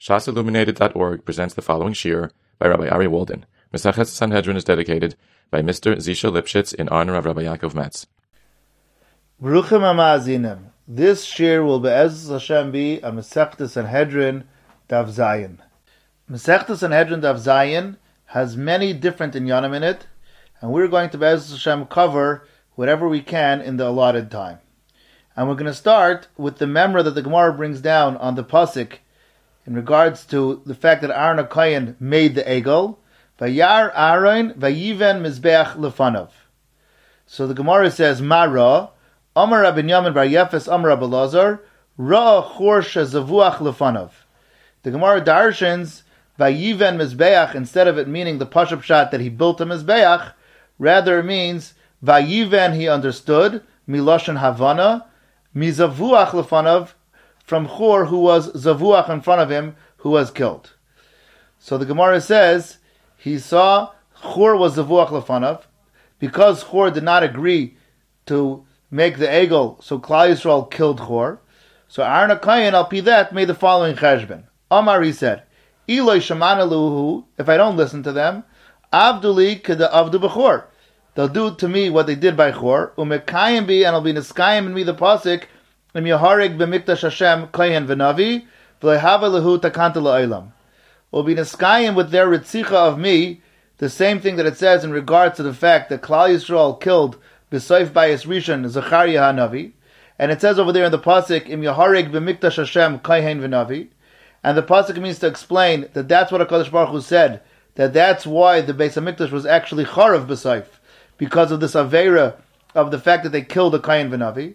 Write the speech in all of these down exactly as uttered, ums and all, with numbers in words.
Shas Illuminated dot org presents the following shir by Rabbi Ari Walden. Mesechet Sanhedrin is dedicated by Mister Zisha Lipschitz in honor of Rabbi Yaakov Metz. Baruchim HaMa'azinim. This shir will be'ez Hashem be a Mesechet Sanhedrin Daf Zayin. Mesechet Sanhedrin Daf Zayin has many different inyanim in it, and we're going to be'ez Hashem cover whatever we can in the allotted time. And we're going to start with the memra that the Gemara brings down on the pasuk in regards to the fact that Aaron HaKohen made the egel. Vayar Aaron vayiven mizbeach lefanav. So the Gemara says, Mara, Amar Rabbi Yamin bar Yefes, Amar Rabbi Lazar, Ra chor shezavuach lefanav. The Gemara darshans vayiven mizbeach, instead of it meaning the pashup shot that he built a mizbeach, rather it means vayiven, he understood, miloshen havana, mizavuach lefanav, from Chor, who was zavuach in front of him, who was killed. So the Gemara says, he saw Chor was zavuach lefanav, because Chor did not agree to make the egel, so Klal Yisrael killed Chor. So Aaron HaKohen, al pi that, made the following cheshbon. Amar, he said, Iloi shamana luhu, if I don't listen to them, avduli keda avdu b'chor. They'll do to me what they did by Chor, umekayim bi, and I'll be neskayim in me the pasuk, im yaharig b'mikdash Hashem kohen v'navi, v'lehava lehu takanta la'olam. Will be neskayim with their ritzicha of me, the same thing that it says in regards to the fact that Klal Yisrael killed b'soif bayis rishon Zechariah hanavi, and it says over there in the pasuk im yaharig b'mikdash Hashem kohen v'navi, and the pasuk means to explain that that's what HaKadosh Baruch Hu said, that that's why the Beis HaMikdash was actually charav b'soif, because of this aveira of the fact that they killed the kohen v'navi.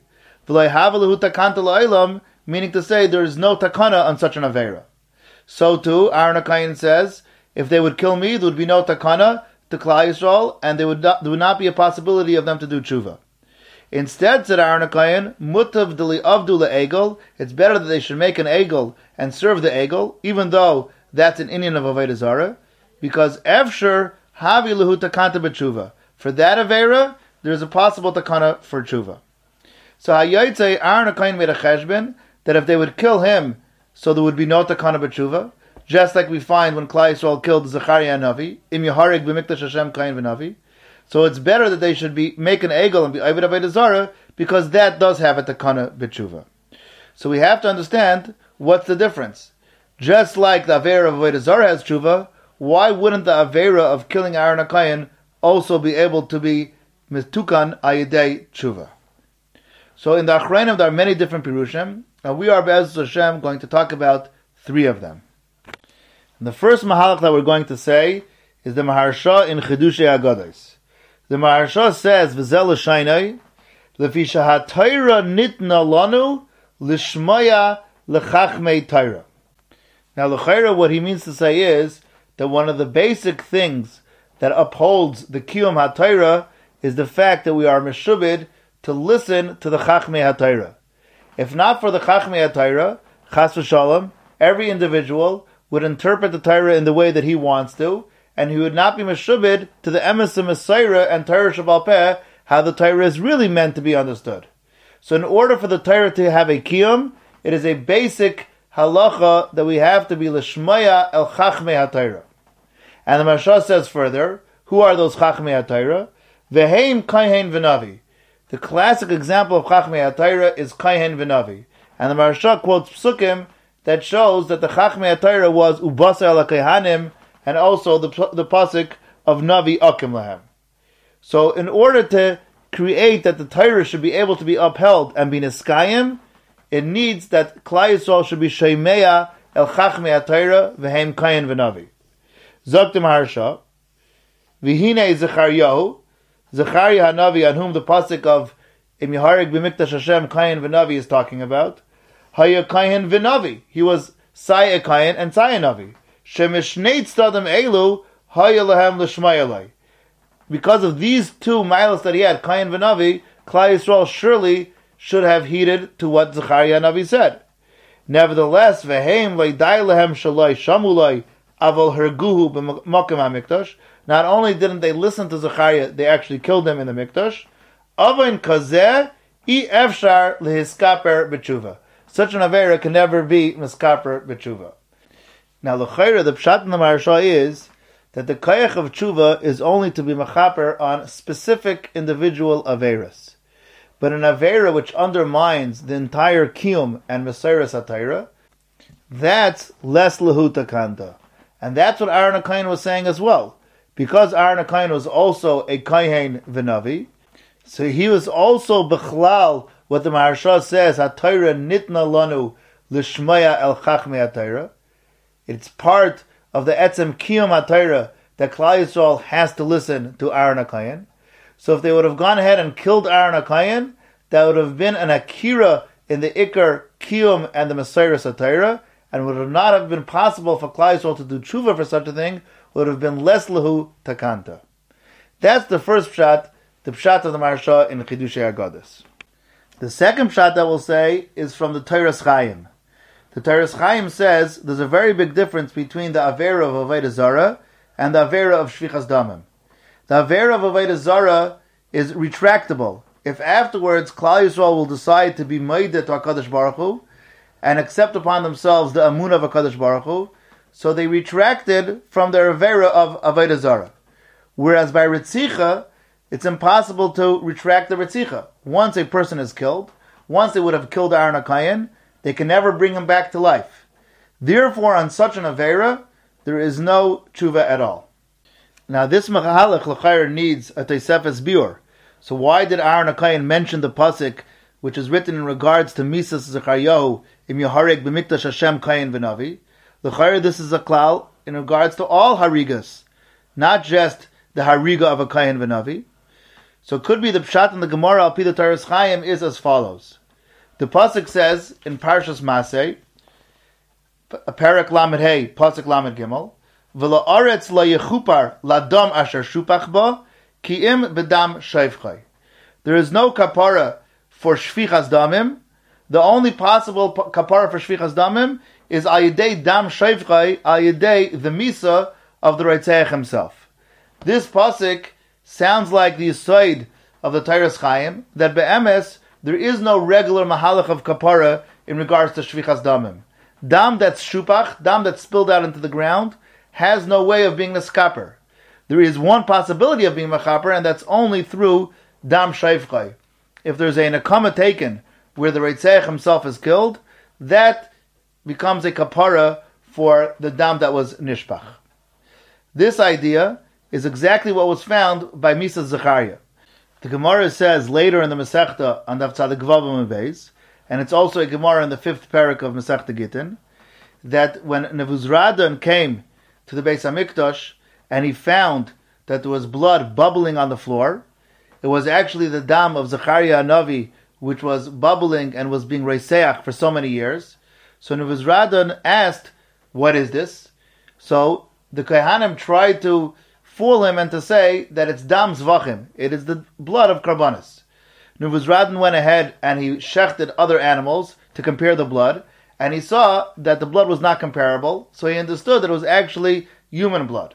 Meaning to say there is no takana on such an aveira. So too, Aaron HaKohen says, if they would kill me, there would be no takana to Klal Yisrael, and there would not, there would not be a possibility of them to do tshuva. Instead, said Aaron HaKohen, mutav deli avdu le'egel, it's better that they should make an egel and serve the egel, even though that's an inyan of avodah zarah, because efsher havi lehu takanta b'tshuva. For that aveira, there is a possible takana for tshuva. So Hayotzei, Aaron HaKohen made a cheshbon that if they would kill him, so there would be no takana b'tshuva, just like we find when Klal Yisrael killed Zechariah Navi, im yaharig b'mikdash Hashem kohen v'navi. So it's better that they should be make an egel and be Ovid Avodah Zarah, because that does have a takana b'tshuva. So we have to understand what's the difference. Just like the aveira of Avodah Zarah has tshuva, why wouldn't the aveira of killing Aaron HaKohen also be able to be mistukan ayidei tshuva? So in the Achrayim there are many different pirushim, and we are Be'ez Hashem going to talk about three of them. And the first mahalach that we're going to say is the Maharsha in Chidushei Agados. The Maharsha says, V'zel l'shaynai, lefi shahatayra nitna lanu, lishmaya lechachmei tayra. Now, l'chayra, what he means to say is that one of the basic things that upholds the kiyum hatayra is the fact that we are meshubid to listen to the Chachmei HaTorah. If not for the Chachmei HaTorah, Chas v'Shalom, every individual would interpret the Torah in the way that he wants to, and he would not be meshubid to the Emes Messiah and Torah Shabal Peh, how the Torah is really meant to be understood. So in order for the Torah to have a kiyum, it is a basic halacha that we have to be l'shmaya el Chachmei HaTorah. And the Maharsha says further, who are those Chachmei HaTorah? Veheim kohen v'navi. The classic example of Chachmei HaTorah is Kohen v'Navi. And the Maharsha quotes Psukim that shows that the Chachmei HaTorah was Ubasa ala Kehanim, and also the, the pasuk of Navi Akim Lahem. So in order to create that the Torah should be able to be upheld and be Niskayim, it needs that Klal Yisrael should be Sheimeya el Chachmei HaTorah v'heim Kohen v'Navi. Zok the Maharsha, V'hinei Zechariyahu, Zechariah Hanavi, on whom the pasuk of Im Yaharig b'mikdash Hashem kohen v'navi is talking about, Haya kohen v'navi. He was Saya kohen and Saya navi. Shemishnei tzadam elu Haya lahem l'shmayalai. Because of these two miles that he had, kohen v'navi, Klal Yisrael surely should have heeded to what Zechariah Hanavi said. Nevertheless, v'heim leidai lahem shalai shamulai aval herguhu b'makom hamikdash. Not only didn't they listen to Zechariah, they actually killed him in the Mikdash. Avon kazeh i efshar lehiskaper b'tshuva. Such an avera can never be miskaper b'tshuva. Now, l'chayra, the pshat in the Maharsha is that the koyach of tshuva is only to be mechaper on specific individual averas. But an avera which undermines the entire kiyum and meseres hatayra, that's less lehuta kanta. And that's what Aaron HaKohen was saying as well. Because Aaron HaKohen was also a kohen v'navi, so he was also b'chlal what the Maharsha says, hatayra nitna lanu l'shmaya el chachmei hatayra. It's part of the etzem kiyum hatayra that Klal Yisrael has to listen to Aaron HaKohen. So if they would have gone ahead and killed Aaron HaKohen, that would have been an akira in the ikar kiyum and the meseres hatayra, and would have not have been possible for Klal Yisrael to do tshuva for such a thing, would have been less lehu takanta. That's the first pshat, the pshat of the Maharsha in Chidushei Agados. The second pshat that we'll say is from the Toras Chaim. The Toras Chaim says there's a very big difference between the avera of Avodah Zarah and the avera of Shvichas Damim. The avera of Avodah Zarah is retractable. If afterwards Klal Yisrael will decide to be moedeh to HaKadosh Baruch Hu and accept upon themselves the amunah of HaKadosh Baruch Hu, so they retracted from their avera of Avodah Zarah. Whereas by Ritzicha, it's impossible to retract the Ritzicha. Once a person is killed, once they would have killed Aaron HaKohen, they can never bring him back to life. Therefore, on such an avera, there is no tshuva at all. Now, this Mahalach l'chayr needs a Tosefes biur. So why did Aaron HaKohen mention the pasuk, which is written in regards to Misas Zecharyahu, im Yohareg b'mikdash Hashem Kohen v'navi? L'chayr, this is a klal in regards to all harigas, not just the hariga of a Kohen v'navi. So it could be the pshat in the Gemara al pi the Toras Chaim is as follows. The pasuk says in Parshas Masei, Perek Lamed Hey, pasuk Lamed Gimel, V'la aretz la yechupar ladam asher shupach ba, ki im bedam shayvchai. There is no kapara for shvichas damim. The only possible kapara for shvichas damim is al yedei dam shayvchai, al yedei the misa of the Reitzeach himself. This pasuk sounds like the yisoid of the Toras Chaim, that be'emes, there is no regular mahalach of kapara in regards to shvichas damim. Dam that's shupach, dam that's spilled out into the ground, has no way of being neskaper. There is one possibility of being mechaper, and that's only through dam shayvchai. If there's a nekama taken where the Reitzeach himself is killed, that becomes a kapara for the dam that was nishpach. This idea is exactly what was found by Misas Zechariah. The Gemara says later in the Masechta on Daf Tzadik Vav Amud Beis, and it's also a Gemara in the fifth parak of Masechta Gittin, that when Nebuzaradan came to the Beis HaMikdash and he found that there was blood bubbling on the floor, it was actually the dam of Zechariah Hanavi which was bubbling and was being reiseach for so many years. So Nebuzaradan asked, what is this? So the Kohanim tried to fool him and to say that it's dam zvachim, it is the blood of karbanis. Nebuzaradan went ahead and he shechted other animals to compare the blood, and he saw that the blood was not comparable, so he understood that it was actually human blood.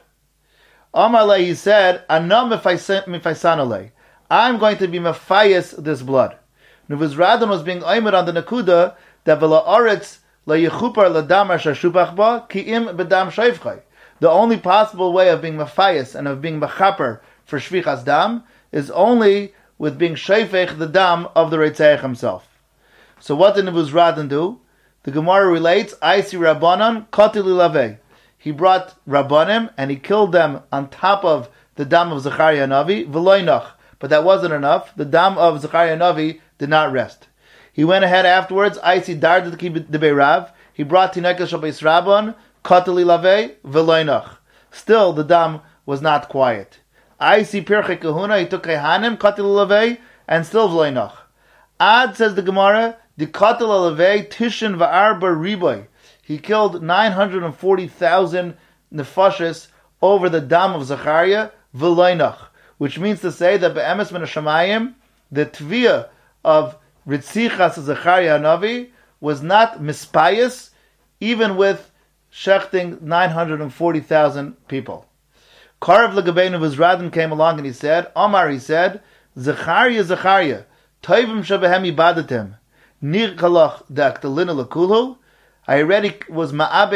Amalei, he said, Anam mifaisanolei, I'm going to be mefayis this blood. Nebuzaradan was being oimed on the nakuda that v'la aretz la yechupar ladam asher shupach ba ki im bedam shayvchai. The only possible way of being mefayis and of being mechaper for shvichas dam is only with being shayfech the dam of the Reitzeach himself. So what did Nebuzaradan do? The Gemara relates, Aisi Rabbanan Katilu Lavei. He brought Rabbanim and he killed them on top of the dam of Zechariah Navi, V'loinach. But that wasn't enough. The dam of Zechariah Navi did not rest. He went ahead afterwards, Aisi Dardadki Debeirav. He brought Tinekah Shabbeis Rabban, Katilu Lavei, V'loinach. Still, the dam was not quiet. Aisi Pirchei Kahuna, he took Kehanim, Katilu Lavei, and still V'loinach. Ad, says the Gemara, the Katel Alavei Tishin Va'arba Riboy. He killed nine hundred forty thousand nefashis over the dam of Zechariah V'loinach, which means to say that be'emes min hashamayim, the tviyah of Ritzichas Zechariah Hanavi was not mispayas, even with shechting nine hundred forty thousand people. Karav Legabeinu Nebuzaradan came along and he said, Omar, he said, Zechariah, Zechariah, Toivim Shabehem Ibadatim. Nir kalach daktalina lakulhu. I already was ma'abed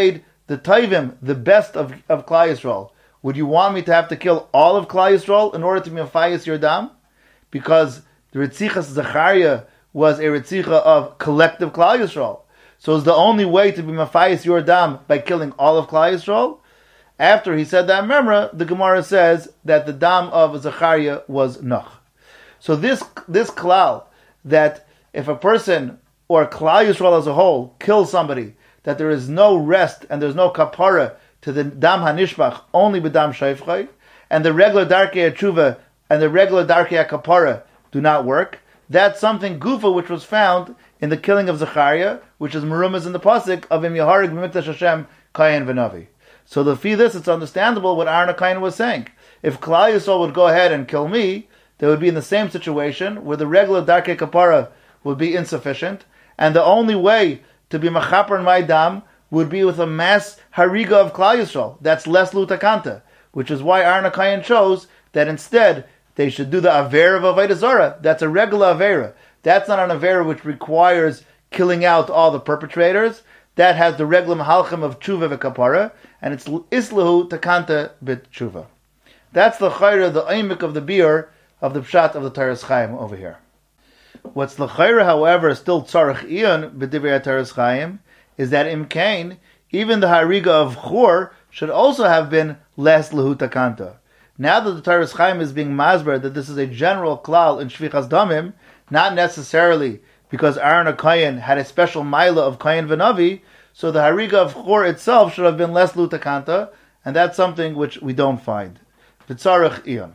the Taivim, the best of, of Klal Yisrael, would you want me to have to kill all of Klal Yisrael in order to be mafayis your dam? Because the Ritzichas Zechariah was a Ritzicha of collective Klal Yisrael. So is the only way to be mafayis your dam by killing all of Klal Yisrael? After he said that memra, the Gemara says that the dam of Zechariah was noch. So this this klal, that if a person or Klal Yisrael as a whole kills somebody, that there is no rest and there's no kapara to the dam hanishbach, only b'dam shayfchay, and the regular darkei tshuva and the regular darkei kapara do not work. That's something gufa which was found in the killing of Zechariah, which is merumas in the pasuk of Im Yaharig b'mikdash Hashem kayin v'navi. So the fee this, it's understandable what Aaron HaKohen was saying. If Klal Yisrael would go ahead and kill me, they would be in the same situation where the regular darkei kapara would be insufficient, and the only way to be machaper in my dam would be with a mass hariga of Klal Yisrael. That's less lutakanta, which is why Aaron HaKohen chose that instead they should do the avera of Avodah Zarah. That's a regular avera. That's not an avera which requires killing out all the perpetrators. That has the regular mahalchim of tshuva v'kapara, and it's islahu takanta bit tshuva. That's the chayra, the oimik of the beer of the pshat of the Teres Chaim over here. What's the chayra, however, still tzarech iyon b'divrei Teres Chaim, is that im kain, even the hariga of chur should also have been less lehu takanta. Now that the Teres Chaim is being masber that this is a general klal in shvichas damim, not necessarily because Aaron HaKohen had a special maila of Kohen v'navi, so the hariga of chur itself should have been less lutakanta, and that's something which we don't find. V'tzarech iyon.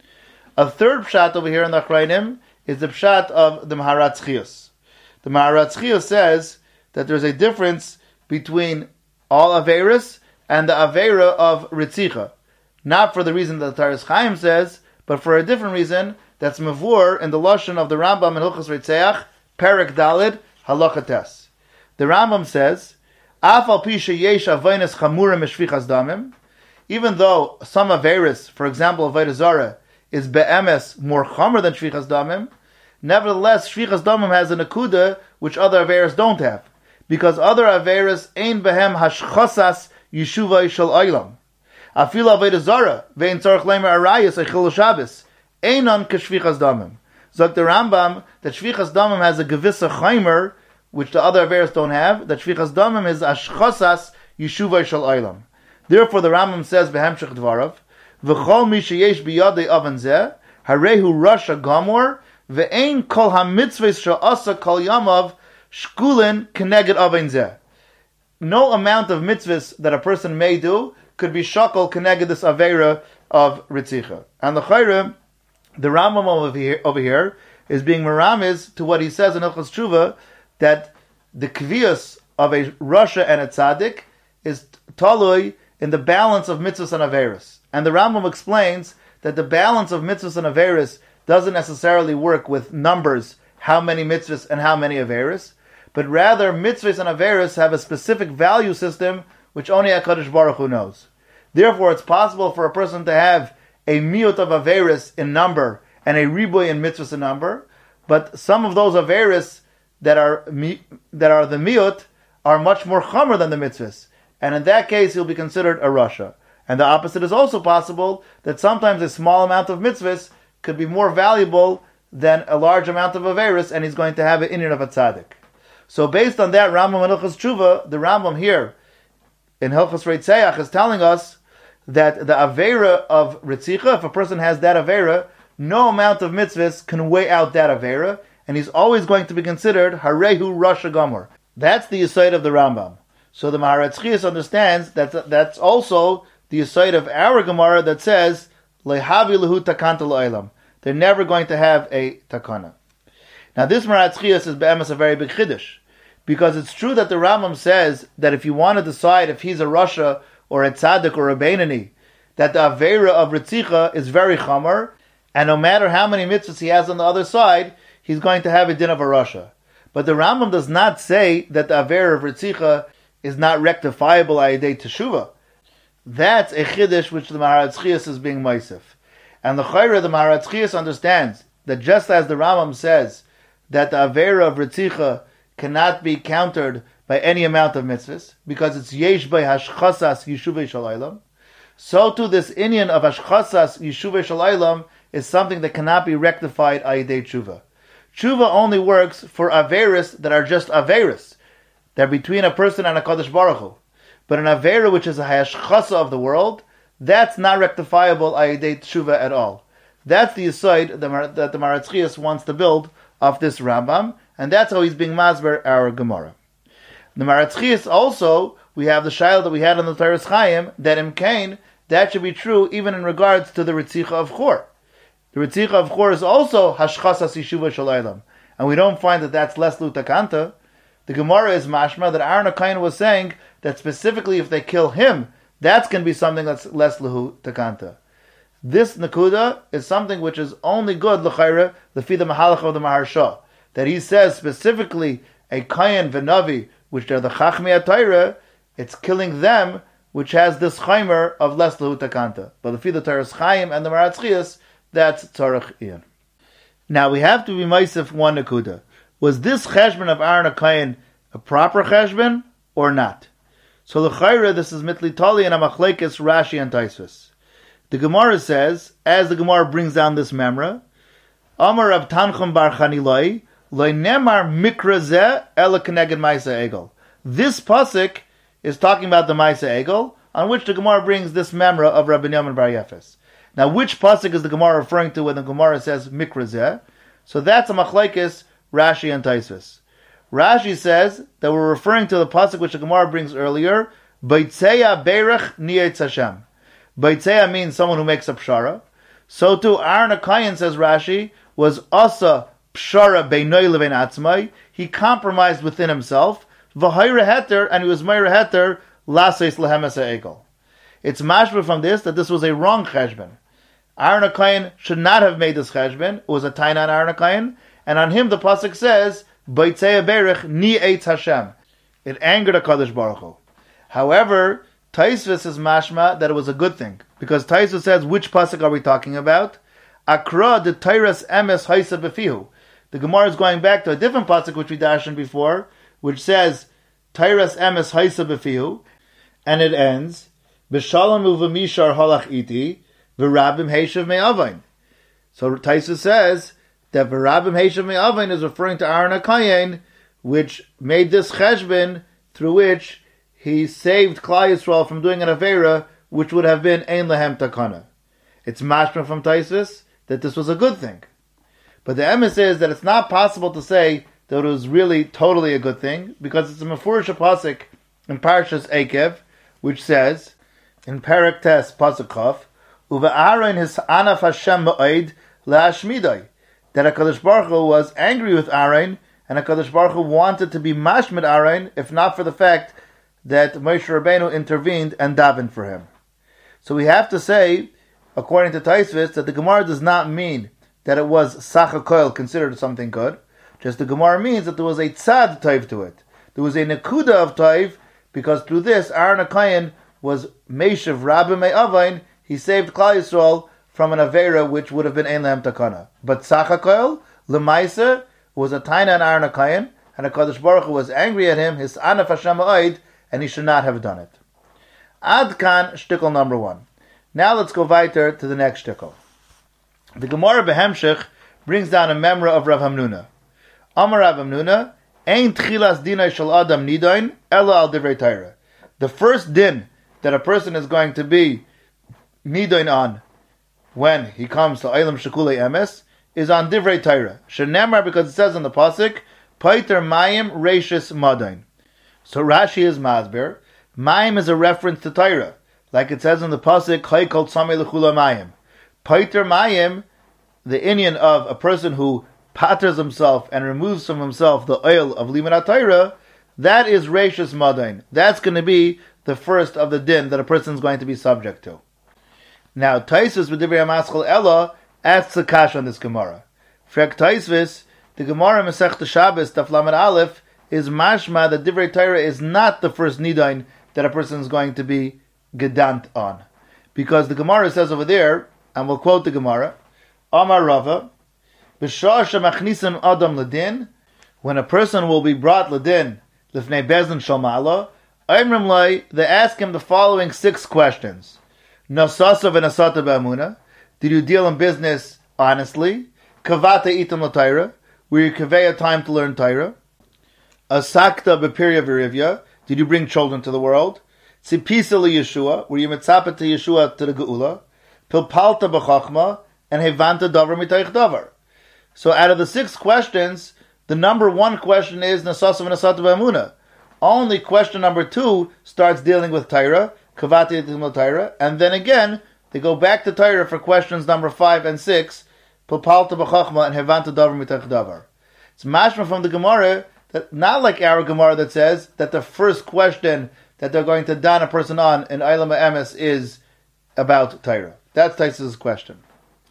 A third pshat over here in the Achrayim is the pshat of the Maharatz Chiyos. The Maharatz Chiyos says that there's a difference between all Averis and the Avera of Ritzicha. Not for the reason that the Teres Chaim says, but for a different reason that's mavur in the lashon of the Rambam in Hilchos Reitzeach, Perek Dalid, Halacha Tes. The Rambam says, Af al pi sheyesh aveinos chamurim meshvichas damim, even though some Averis, for example, Avodah Zarah, is be'emes more chamer than shvichas damim, nevertheless, shvichas damim has an akuda which other Averis don't have, because other Averis ein behem hashchasas yeshuvah shel olam. Afil Avodah Zarah ve'in tzarich leimer arayos echil Shabbos einon k'shvichas damim. Zok the Rambam that shvichas damim has a gewisse chaimer which the other Averis don't have. That shvichas damim is ashchasas yeshuvah shel olam. Therefore, the Rambam says behemshech dvarav v'chol mi sheyesh biyadei avan zeh harehu rasha gamor ve'ein kol hamitzvos she'asa kol yamav shkulin keneged avan zeh. No amount of mitzvahs that a person may do could be shakol keneged this avera of ritzicha. And the chayrim, the Rambam over here, over here is being meramiz to what he says in Hilchos Tshuva, that the kvius of a rasha and a tzaddik is talui in the balance of mitzvahs and averis. And the Rambam explains that the balance of mitzvahs and averis doesn't necessarily work with numbers, how many mitzvahs and how many averis, but rather mitzvahs and averis have a specific value system which only HaKadosh Baruch Hu knows. Therefore, it's possible for a person to have a miut of averis in number and a riboy in mitzvahs in number, but some of those averis that are that are the miut are much more chamer than the mitzvahs, and in that case, he'll be considered a rasha. And the opposite is also possible, that sometimes a small amount of mitzvahs could be more valuable than a large amount of averis, and he's going to have an inyan of a tzaddik. So based on that, Rambam and Hilchos Tshuva, the Rambam here in Hilchos Reitzeach is telling us that the avera of Ritzicha, if a person has that avera, no amount of mitzvahs can weigh out that avera, and he's always going to be considered harehu rasha gamor. That's the yesod of the Rambam. So the Maharatz Chiyos understands that that's also the yesod of our Gemara that says lehavi lehu takanta l'olam. They're never going to have a takana. Now this Maharatz Chiyos is be'emes a very big chiddush, because it's true that the Rambam says that if you want to decide if he's a rasha or a tzaddik or a beinani, that the avera of Ritzicha is very chamer, and no matter how many mitzvahs he has on the other side, he's going to have a din of a rasha. But the Rambam does not say that the avera of Ritzicha is not rectifiable ayidei teshuvah. That's a chiddush which the Maharatz Chiyos is being meisif. And the chayra, the Maharatz Chiyos understands that just as the Rambam says that the avera of Ritzicha cannot be countered by any amount of mitzvahs, because it's yesh by hashchasas yeshuvei shalaylam. So too this inyan of hashchasas yeshuvei shalaylam is something that cannot be rectified ayidei tshuva. Tshuva only works for averis that are just averis. They're between a person and a Kadosh Baruch Hu. But an avera which is a hashchasa of the world, that's not rectifiable ayidei tshuva at all. That's the aside that the Maharatz Chiyas wants to build of this Rambam, and that's how he's being masber our Gemara. The Maharatz Chiyas also, we have the shaila that we had on the Toras Chaim, that in Cain, that should be true even in regards to the Ritzicha of Chor. The Ritzicha of Chor is also hashchasas yeshuva shalaylam, and we don't find that that's less lutakanta. The Gemara is mashma that Aaron HaKohen was saying that specifically if they kill him, that's going to be something that's less lehu takanta. This nakuda is something which is only good l'chayre lefi the mahalach of the Maharsha, that he says specifically a Kohen v'navi, which they're the chachmei atayra, it's killing them which has this chaymer of less lehu takanta. But lefi the Toras Chaim and the Maharatz Chiyas, that's tzarech iyan. Now we have to be meisif one nakuda. Was this cheshbon of Aaron HaKohen a proper cheshbon or not? So l'chayre this is mitli tali and a machlekes Rashi and Tosfos. The Gemara says, as the Gemara brings down this memra, Amar Rav Tanchum bar Chanilai, Lo nemar mikra zeh ela keneged ma'aseh egel. This pasuk is talking about the ma'aseh egel, on which the Gemara brings this memra of Rabbi Binyamin bar Yefes. Now, which pasuk is the Gemara referring to when the Gemara says mikra zeh? So that's a machlekes Rashi and Tosfos. Rashi says that we're referring to the pasuk which the Gemara brings earlier, Baitzeya berech niyetz Hashem. Baitzeya means someone who makes a pshara. So too, Aaron HaKohen, says Rashi, was asa pshara beinoi levein atzmai. He compromised within himself. V'hayre heter, and he was meire heter laseis lehemes ha'egel. It's mashma from this that this was a wrong cheshbon. Aaron HaKohen should not have made this cheshbon. It was a taina on Aaron HaKohen, and on him the pasuk says, Baitzeya berech ni eitz Hashem. It angered HaKadosh Baruch Hu. However, Tosfos is mashma that it was a good thing, because Tosfos says, which pasuk are we talking about? Akra de Teiras emes haisa befihu. The Gemara is going back to a different pasuk which we dashed in before, which says Teiras emes haisa befihu, and it ends b'shalom uv'mishar halach iti v'rabim heishav me'avain. So Tosfos says that v'rabim heishav me'avain is referring to Aaron HaKohen, which made this cheshbon through which he saved Klal Yisrael from doing an Aveira, which would have been Ein Lehem Takana. It's mashma from Tosfos that this was a good thing. But the emes is that it's not possible to say that it was really totally a good thing, because it's a Mefurish pasuk in Parshas Eikev, which says, in Perek Tes Pasuk Chaf, Uva Aaron his anaf Hashem ma'id la'ashmidai, that HaKadosh Baruch Hu was angry with Aaron, and HaKadosh Baruch Hu wanted to be mashmid Aaron, if not for the fact that Moshe Rabbeinu intervened and davened for him. So we have to say, according to Tosfos, that the Gemara does not mean that it was Sacha Koil considered something good. Just the Gemara means that there was a tzad toiv to it. There was a nekuda of toiv, because through this, Aaron HaKohen was Meishav Rabbi Me'avain, he saved Klal Yisrael from an Aveira which would have been Ein Lehem Takana. But Sacha Koil, L'maisa, was a taina on Aaron HaKohen, and HaKadosh Baruch Hu was angry at him, his anaf Hashem ha'oid, and he should not have done it. Ad kan shtickle number one. Now let's go weiter to the next shtickle. The Gemara Behemshech brings down a memra of Rav Hamnuna. Amar Rav Hamnuna, Ein tchilas dinay shel adam nidain ela al divrei Torah. The first din that a person is going to be nidain on when he comes to Eilam Shekulei Emes is on divrei Torah. Shenemar, because it says in the pasuk, Paiter mayim reishis madain. So Rashi is masber. Mayim is a reference to Torah, like it says in the pasuk, Chay kol tzamei l'chula mayim. Paiter mayim, the inyan of a person who patters himself and removes from himself the oil of limud Torah, that is reishis madain. That's going to be the first of the din that a person is going to be subject to. Now, Tosfos with Divrei HaMaschal Ella asks a kash on this Gemara. Frek Tosfos, the Gemara Masechta Shabbos Daf Lamed Aleph is mashma that Divrei Torah is not the first nidain that a person is going to be gedant on, because the Gemara says over there, and we'll quote the Gemara, Amar Rava, B'shah shemachnisim adam ladin, when a person will be brought ladin Lifnei Bezdin Shalmala, Oimrim Lai, they ask him the following six questions. Nasasav and Asata Ba'amuna, did you deal in business honestly? Kavata Itam L'Taira, were you kaveh a time to learn Taira? Asakta B'Pirya V'Rivya, did you bring children to the world? Tzipisa Yeshua, were you mitzapet to Yeshua to the Geula? Pilpalta B'Chachma, and Hevanta Davar Mitayich Davar. So out of the six questions, the number one question is Nasasav and Asata Ba'amuna. Only question number two starts dealing with Taira, Kavati Itam Taira, and then again, they go back to Taira for questions number five and six, Pilpalta B'Chachma and Hevanta Davar Mitayich Davar. It's mashma from the Gemara, that not like our Gemara that says that the first question that they're going to don a person on in Eilam Emes is about Taira. That's Taisus' question.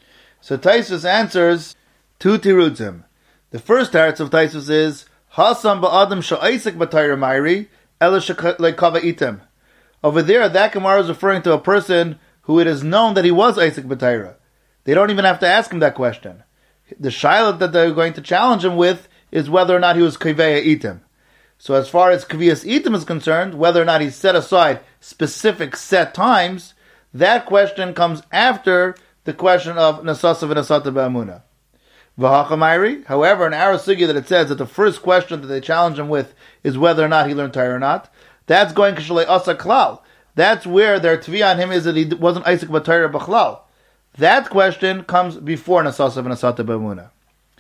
So Taisus answers two tirutzim. The first teretz of Taisus is Hasam ba'adam sha'isik b'Taira Mairi ela shekava item. Over there, that Gemara is referring to a person who it is known that he was Isaac b'Taira. They don't even have to ask him that question. The shayla that they're going to challenge him with is whether or not he was kaveh item. So as far as kaviyas item is concerned, whether or not he set aside specific set times, that question comes after the question of Nasasav and Asata Ba'amuna. V'hachamairi, however, in our sugya that it says that the first question that they challenge him with is whether or not he learned Torah or not, that's going kishalei asa klal. That's where their tviyah on him is that he wasn't Isaac b'Torah b'chlal. That question comes before Nasasav and Asata Ba'amuna.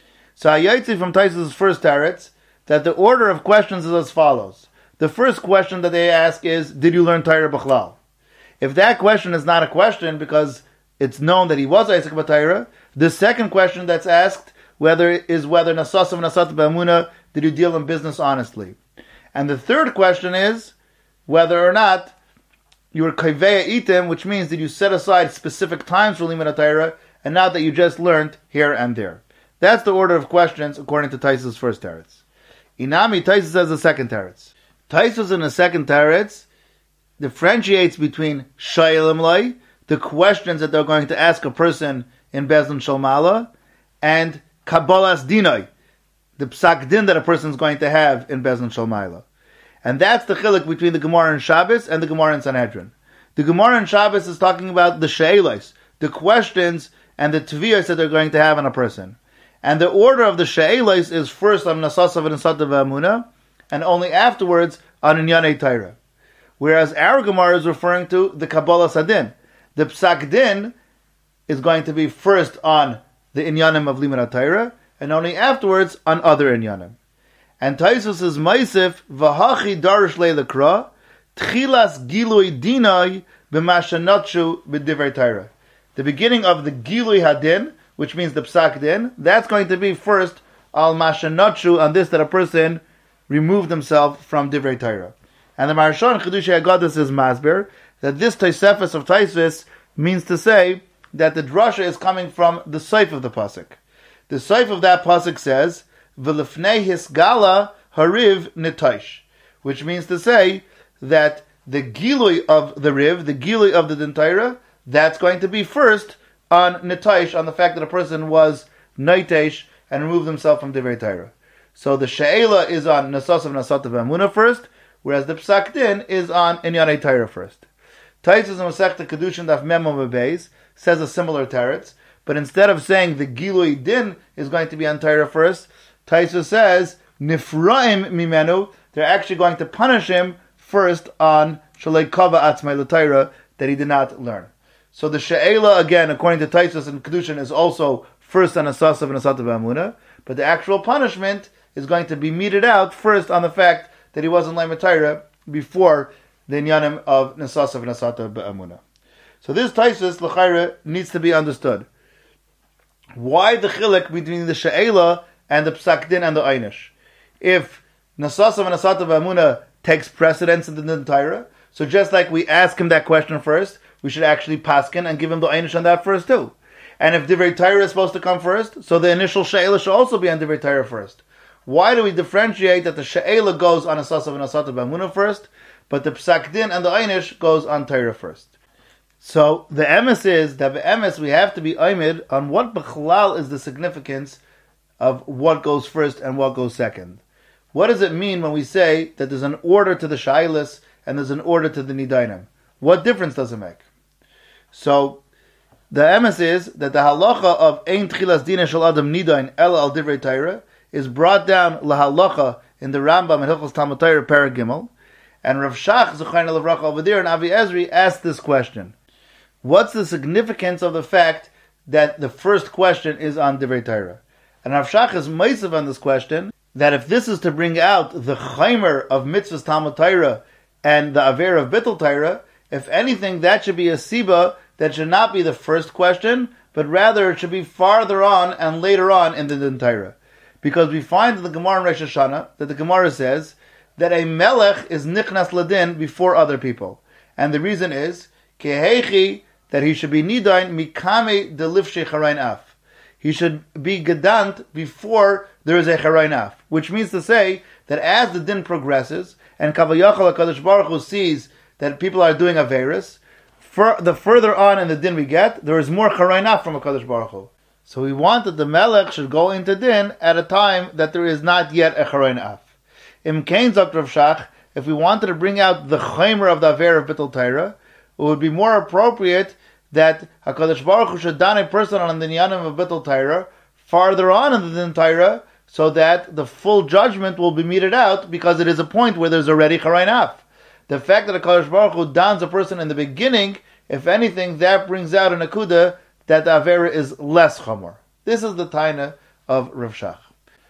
So Hayotzi from Taisus' first teretz, that the order of questions is as follows. The first question that they ask is, did you learn Torah b'chlal? If that question is not a question because it's known that he was Isaac b'Torah, the second question that's asked whether is whether Nasasav and Asata Ba'amuna, did you deal in business honestly? And the third question is whether or not you were kaveh item, which means did you set aside specific times for limud Torah, and not that you just learned here and there. That's the order of questions according to Taisus' first teretz. Inami, Taisus says the second teretz. Taisus in the second teretz differentiates between sha'ilim lai, the questions that they're going to ask a person in Bezdin Shalmala, and Kabbalas Dinai, the psak din that a person is going to have in Bezdin Shalmala. And that's the chiluk between the Gemara in Shabbos and the Gemara in Sanhedrin. The Gemara in Shabbos is talking about the she'elos, the questions and the tviyos that they're going to have on a person. And the order of the she'elos is first on Nasasav and Asata Ba'amuna, and only afterwards on Inyanei Torah. Whereas our Gemara is referring to the Kabbalah Sadin. The Psak Din is going to be first on the Inyanim of Limud Torah, and only afterwards on other Inyanim. And Taisus is Maisif, V'hachi Darish Le'lekra, Tchilas Gilui Dinai B'mashanotchu B'divrei Torah. The beginning of the Gilui Hadin, which means the Psak Din, that's going to be first Al Mashanotchu, on this that a person removed himself from Divrei Torah. And the Maharsha in Chedushei Haggadah says Masber, that this Tosefos of Taisus means to say that the drasha is coming from the Seif of the Pasuk. The Seif of that Pasuk says, V'lefnei hisgala hariv nitaish, which means to say that the gilui of the riv, the gilui of the Din Torah, that's going to be first on nitaish, on the fact that a person was naitesh and removed himself from Divrei Torah. So the she'ela is on Nasasav and Asata Ba'amuna first, whereas the Psak Din is on Inyanei Torah first. Taisus in Masechta Kedushin Daf Mem Amud Beis says a similar teretz, but instead of saying the Gilui Din is going to be on Torah first, Taisus says Nifraim Mimenu, they're actually going to punish him first on Shalei Kava Atzmai L'Torah, that he did not learn. So the She'ela, again, according to Taisus and Kedushin, is also first on Nasasav and Asata Ba'amuna, but the actual punishment is going to be meted out first on the fact that he wasn't Limud Torah before the Inyanim of Nasasav and Asata Ba'amuna. So this Taisus, L'chaira, needs to be understood. Why the chilek between the She'ela and the Psak Din and the Einish? If Nasasav and Asata Ba'amuna takes precedence in the Din Torah, so just like we ask him that question first, we should actually paskin and give him the Einish on that first too. And if Divrei Torah is supposed to come first, so the initial She'ela should also be on Divrei Torah first. Why do we differentiate that the She'ela goes on Nasasav and Asata Ba'amuna first, but the Psak Din and the Einish goes on Torah first? So the emes is that the emes we have to be oimid on what b'chalal is the significance of what goes first and what goes second. What does it mean when we say that there's an order to the Shailas and there's an order to the Nidainim? What difference does it make? So, the emes is that the halacha of Ein Tchilas Dina Shel Adam Nidain El Al Divrei Torah is brought down lahalacha in the Rambam and Hilchos Talmud Torah Perek Gimel, and Rav Shach Zechariah Levracha over there and Avi Ezri asked this question: what's the significance of the fact that the first question is on Divrei Torah? And Rav Shach is meisav on this question that if this is to bring out the chaimer of mitzvahs Talmud Torah and the aver of Bittul Torah, if anything, that should be a siba that should not be the first question, but rather it should be farther on and later on in the Din Torah. Because we find in the Gemara in Rosh Hashanah that the Gemara says that a melech is nichnas ladin before other people. And the reason is, kehechi, that he should be nidain mikame delifshe charain af. He should be gedant before there is a charain af. Which means to say that as the din progresses, and Kavayachal HaKadosh Baruch Hu sees that people are doing Averis, for the further on in the din we get, there is more charainaf from HaKadosh Baruch Hu. So we want that the melech should go into din at a time that there is not yet a charainaf. Im Kain Zok Rav Shach, if we wanted to bring out the chaimer of the aver of Bittul Torah, it would be more appropriate that HaKadosh Baruch Hu should don a person on the Nyanim of Bittul Torah farther on in the Din Torah, so that the full judgment will be meted out, because it is a point where there's already charainaf. The fact that HaKadosh Baruch Hu dons a person in the beginning, if anything, that brings out an akuda that the Avera is less chamor. This is the taina of Rav Shach.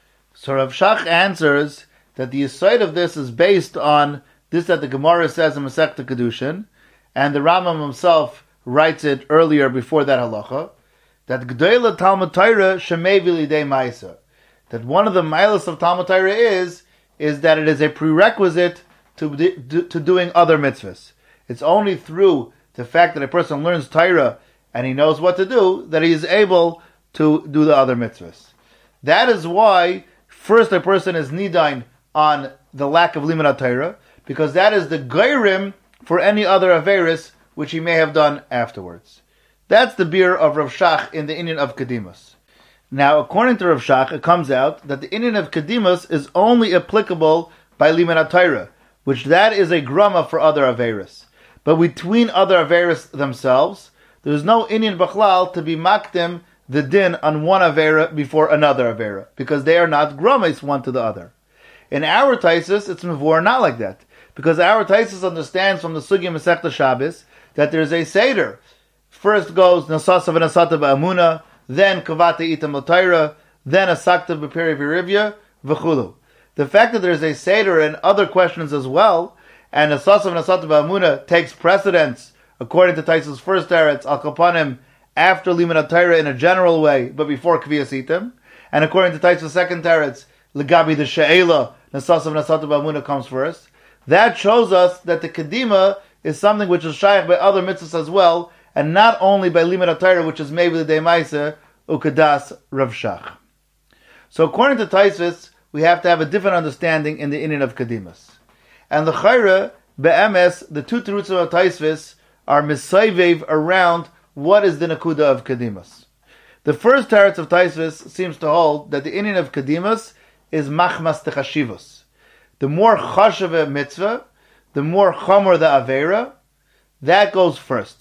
So Rav Shach answers that the aside of this is based on this that the Gemara says in Masechta Kedushin, and the Rambam himself writes it earlier before that halacha, that G'dayla Talmud Torah shemei v'lidei ma'isa. That one of the milas of Talmud Torah is, is that it is a prerequisite to, to doing other mitzvahs. It's only through the fact that a person learns Torah and he knows what to do that he is able to do the other mitzvahs. That is why first a person is nidain on the lack of limud Torah, because that is the geirim for any other averis which he may have done afterwards. That's the beer of Rav Shach in the inyan of Kedimus. Now, according to Rav Shach, it comes out that the inyan of Kedimus is only applicable by limud Torah, which that is a grama for other averis. But between other averis themselves, there is no inyan b'chlal to be makdim the din on one avera before another avera, because they are not gramas one to the other. In our Taisus, it's mevor not like that, because our Taisus understands from the Sugya Masechta Shabbos that there is a seder. First goes Nasasa v'Nasata ba'amuna, then Kavata itam l'Torah, then Asakta b'Peri v'Rivya, v'chulu. The fact that there is a seder and other questions as well, and Nasasa v'Nasata ba'amuna takes precedence according to Taisus' first teretz al kapanim after limud Torah in a general way, but before Kviyas itam, and according to Taisus' second teretz, Legabi the she'ela Nasasa v'Nasata ba'amuna comes first. That shows us that the Kedima is something which is shaykh by other mitzvahs as well, and not only by limud Torah, which is maybe the Demaisa Ukadas Rav Shach. So according to Taisus, we have to have a different understanding in the inyan of Kedimus. And the Chayra, Be'emes, the two terutzim of Taisus are misayvev around what is the Nakuda of Kedimus. The first teretz of Taisus seems to hold that the inyan of Kedimus is machmas techashivos. The more chashav a mitzvah, the more chamor the avera, that goes first.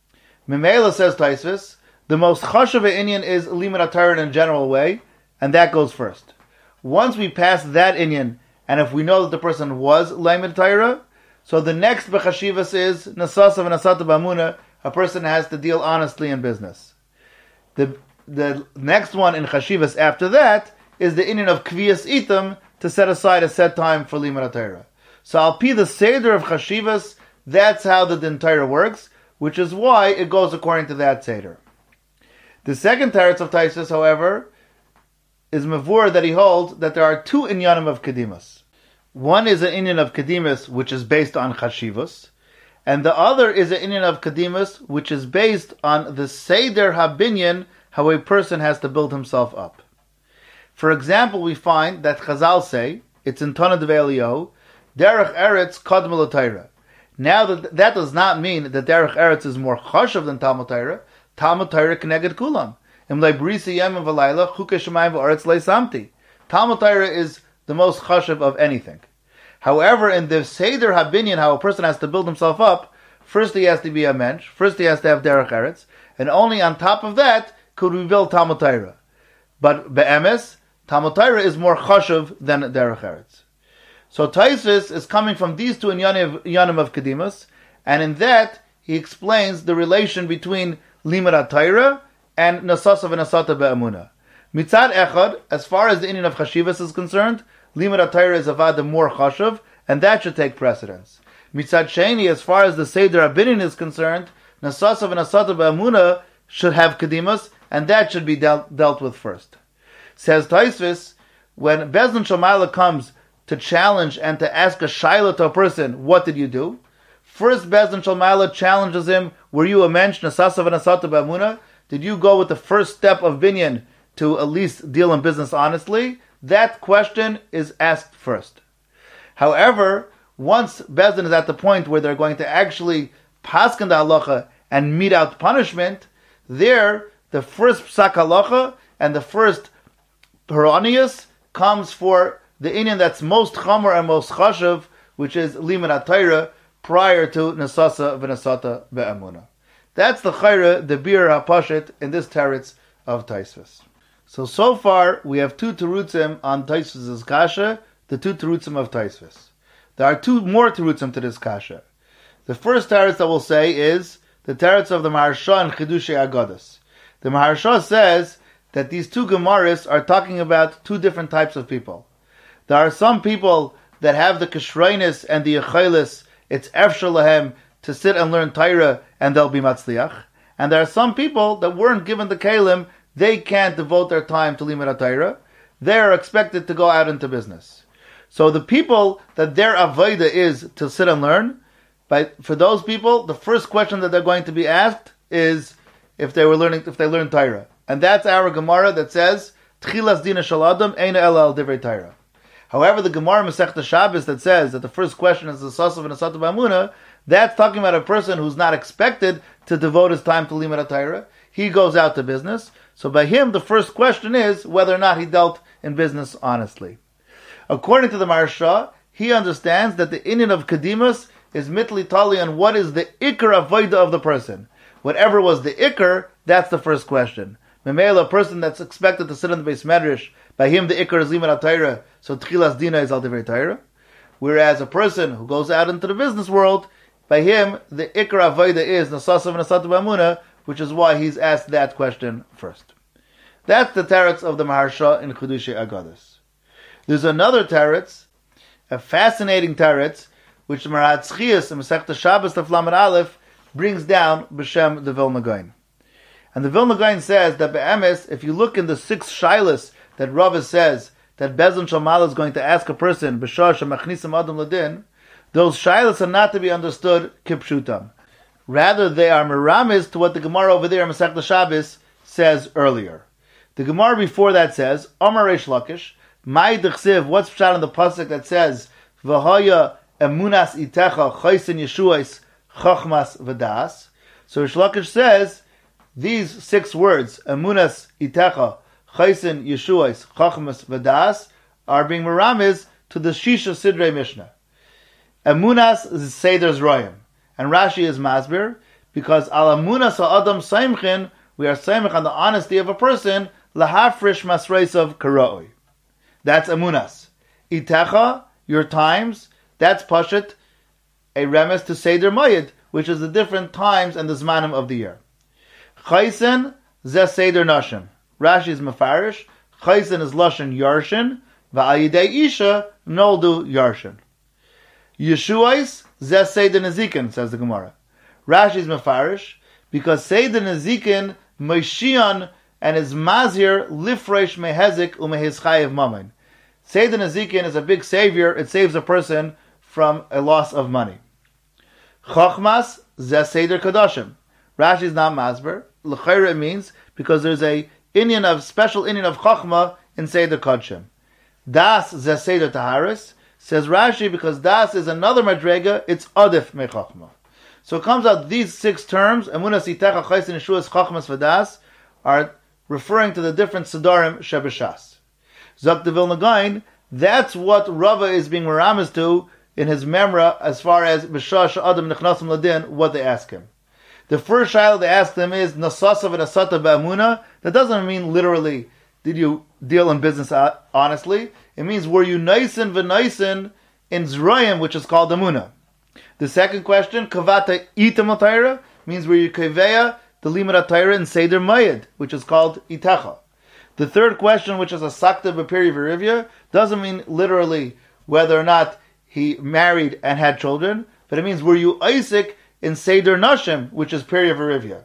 Memela, says Taisus, the most chashav inyan is limud Torah in a general way, and that goes first. Once we pass that inyan, and if we know that the person was limud Torah, so the next bechashivas is nasasa v'nasata b'amuna, a person has to deal honestly in business. The the next one in chashivas after that is the inyan of kviyas itam, to set aside a set time for limud Torah. So I'll be the seder of chashivas, that's how the din Torah works, which is why it goes according to that seder. The second teretz of Taisus, however, is mavur that he holds that there are two inyanim of kedimus. One is an inyan of kedimus which is based on chashivas, and the other is an inyan of kedimus which is based on the seder habinyan, how a person has to build himself up. For example, we find that Chazal say, it's in Tana Devei Eliyahu, Derech Eretz Kadma L'Torah. Now that that does not mean that Derech Eretz is more chashav than Talmud Torah. Talmud Torah Keneged Kulam. Im Leibrisa Yem V'Layla Chukei Shemayim V'Aretz Leisamti. Talmud Torah is the most chashuv of anything. However, in the Seder HaBinyan, how a person has to build himself up, first he has to be a mensch, first he has to have derech eretz, and only on top of that could we build Talmud Torah. But be'emes, Talmud Torah is more chashuv than derech eretz. So Tosfos is coming from these two inyanim, inyanim of Kedimus, and in that he explains the relation between Limud Torah and Nasasa v'Nasata be'emunah. Mitzad echad, as far as the inyan of Chashivas is concerned, Limud Torah is avad more chashuv, and that should take precedence. Mitzad Sheni, as far as the Seder HaBinyan is concerned, Nasasa v'Nasata be'emunah should have Kedimus, and that should be dealt, dealt with first. Says Tosfos, when Bezdin Shalmaila comes to challenge and to ask a shaila to a person, what did you do? First, Bezdin Shalmaila challenges him, were you a mensch, Nasasa v'Nasata be'emunah? Did you go with the first step of binyan to at least deal in business honestly? That question is asked first. However, once Bezdin is at the point where they're going to actually paskin the halacha and mete out punishment, there, the first psak halacha and the first peronius comes for the inyan that's most chamor and most chashuv, which is Limud Torah, prior to Nasasa v'Nasata be'emunah. That's the chayra, the bir ha'pashit, in this teretz of Tosfos. So, so far, we have two terutzim on Tosfos' kasha, the two terutzim of Tosfos. There are two more terutzim to this kasha. The first teretz that we'll say is the teretz of the Maharsha and Chidushei Agados. The Maharsha says that these two Gemaras are talking about two different types of people. There are some people that have the kishreinis and the yechelis, it's efshar lahem to sit and learn Torah and they'll be matzliach. And there are some people that weren't given the kelim, they can't devote their time to Limud Torah. They are expected to go out into business. So the people that their avodah is to sit and learn, but for those people, the first question that they're going to be asked is if they were learning, if they learn Torah. And that's our Gemara that says, Tchilas dina shel adam eina ela al divrei Torah. However, the Gemara Masechta Shabbos that says that the first question is the Sasav and Asata B'Amunah, that's talking about a person who's not expected to devote his time to Limud Torah. He goes out to business. So by him, the first question is whether or not he dealt in business honestly. According to the Maharsha, he understands that the inyan of Kedimus is mitli tali on what is the ikar avodah of the person. Whatever was the ikar, that's the first question. Memela, a person that's expected to sit in the Beis Medrash, by him the ikar is Limud Torah, so Tchilas Dina is Al Divrei Torah. Whereas a person who goes out into the business world, by him the ikar avodah is Nasasav and Asata B'Amunah, which is why he's asked that question first. That's the teretz of the Maharsha in Chidushei Agados. There's another teretz, a fascinating teretz, which the Maharatz Chias in Masechta Shabbos Taf Lamed Aleph brings down b'shem the Vilna Gaon. And the Vilna Gaon says that be'emes, if you look in the six shilas that Rava says that Bezdin Shalmaila is going to ask a person b'shah shemachnisam adam ladin, those shilas are not to be understood kipshutam. Rather, they are meramis to what the Gemara over there in Masechta Shabbos says earlier. The Gemara before that says, Amar Reish Lakish, Mai Dechsiv, what's pshat in the pasuk that says, V'haya emunas itecha chaysin yeshuais chachmas v'das. So Reish Lakish says, these six words, emunas itecha chaysin yeshuais chachmas v'das, are being meramis to the Shisha Sidrei Mishnah. Emunas is Seder Zroyim. And Rashi is masbir, because al amunas ha'adam saimchin, we are saimch on the honesty of a person, lahafrish masreisav karoi. That's amunas. Itecha, your times, that's pashut, a remes to Seder Mayid, which is the different times and the zmanim of the year. Chaysen, zeh Seder Nashim. Rashi is mefarish, Chaysen is Lashon Yarshin, va'ayidei Isha, noldu Yarshin. Yeshuais, zeh Seder Nezikin, says the Gemara. Rashi is mefarish, because Seder Nezikin, Meshian, and is mazir lifresh mehezik umehischayev mammon. Seder Nezikin is a big savior. It saves a person from a loss of money. Chachmas zeh Seder Kadashim. Rashi is not masber. L'chayra it means because there's a inyan of special inyan of Chachma in Seder Kadshim. Das zeh Seder Taharis, says Rashi, because das is another madrega. It's adif me Chachma. So it comes out these six terms, emunas itecha chaysin yeshuas chachmas v'das, are referring to the different Siddharim Shebeshas. Zok de Vilna Gaon, That's what Rava is being meramis to in his memra as far as B'shah Adam Nechnasim Ladin, what they ask him. The first shaila they ask them is Nasasav and Asata Ba'amuna. That doesn't mean literally, did you deal in business honestly? It means, were you nisin v'nisin in Zroyim, which is called Amuna? The second question, Kavata Itam Atayra, means were you Kaveya, the Limit Atayra in Seder Mayed, which is called Itecha. The third question, which is a Sakta B'Peri V'Rivya, doesn't mean literally whether or not he married and had children, but it means were you Isaac in Seder Nashim, which is Peri V'Rivya.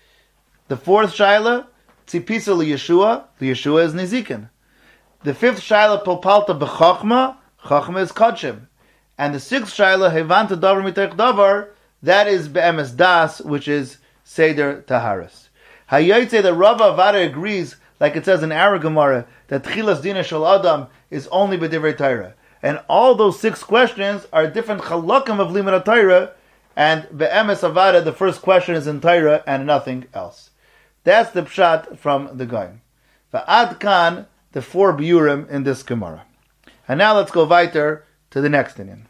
The fourth shaila, Tzipisa L'Yeshua, the Yeshua is Nizikin. The fifth shaila, Popalta B'Chachma, Chachma is Kodshim. And the sixth shaila, Hevanta Davar Mitech Davar, that is Be'emes Das, which is Seder Taharis. Hayaytze, the Rava Avada agrees, like it says in our Gemara, that Tchilas Dina Shel Adam is only B'Divrei Torah. And all those six questions are different chalakim of Limud Torah, and Be'emes Avada, the first question is in Torah and nothing else. That's the pshat from the Goyim. Va'ad kan, the four biurim in this Gemara. And now let's go weiter to the next inyan.